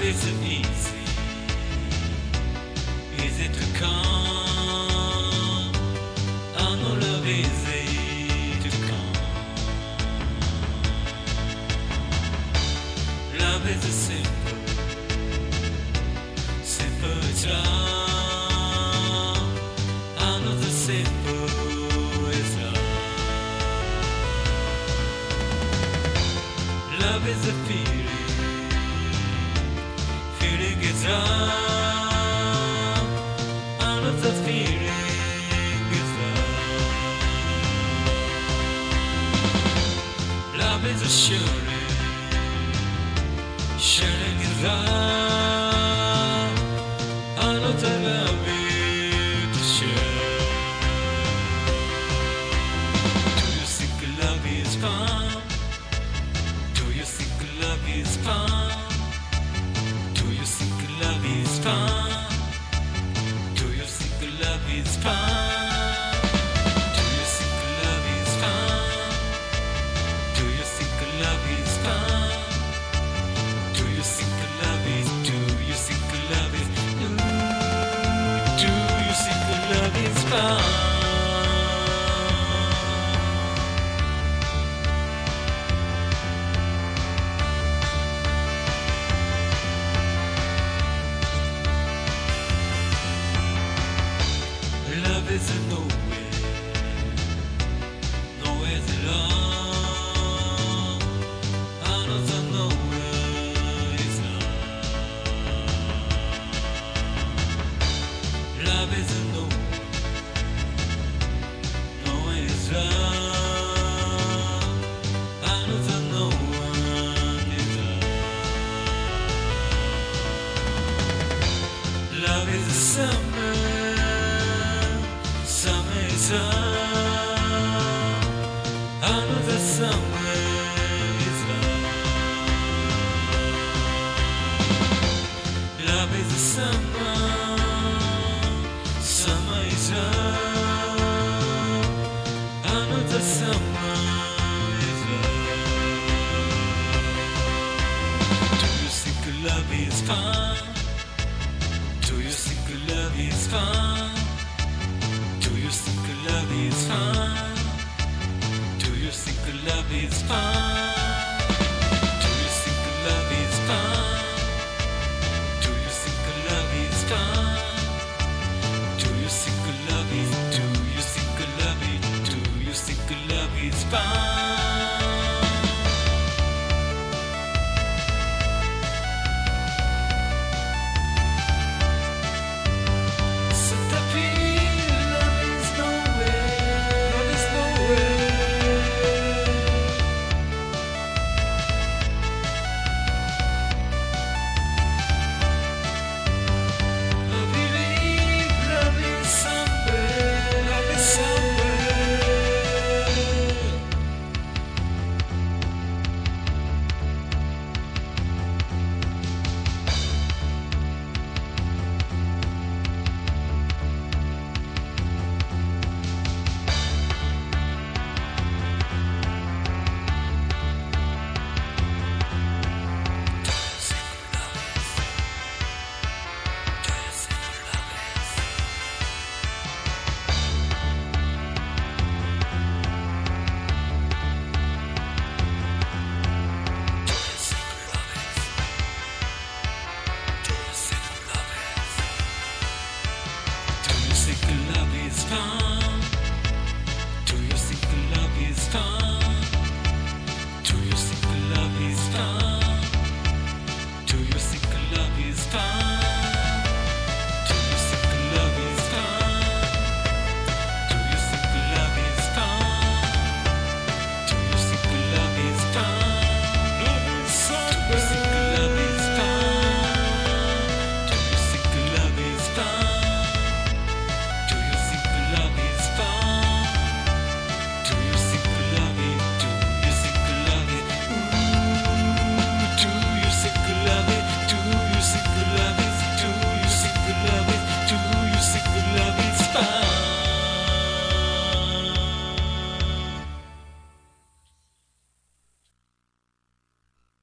Love isn't easy. Is it to come? I know love is easy to come. Love is a simple it's love. I know the simple is love. Love is a feeling. Feeling is love. I know the feeling is love. Love is a sharing. Sharing is love. I know the love is to share. Do you think love is fun? Do you think love is fun? Do you think love is fun? Do you think love is fun? Do you think love is fun? Do you think love is fun? Do you think love is? Do you think love is? Do you think love is fun? Love is a nowhere, nowhere's love. I know the nowhere is love. Love is a nowhere, nowhere is love. I know the no one is love. Love is a summer. Summer is love. I know the summer is love. Love is a summer. Summer is love. I know the summer is love. Do you think love is fun? Do you think love is fun? Do you think love is fun? Do you think love is fun?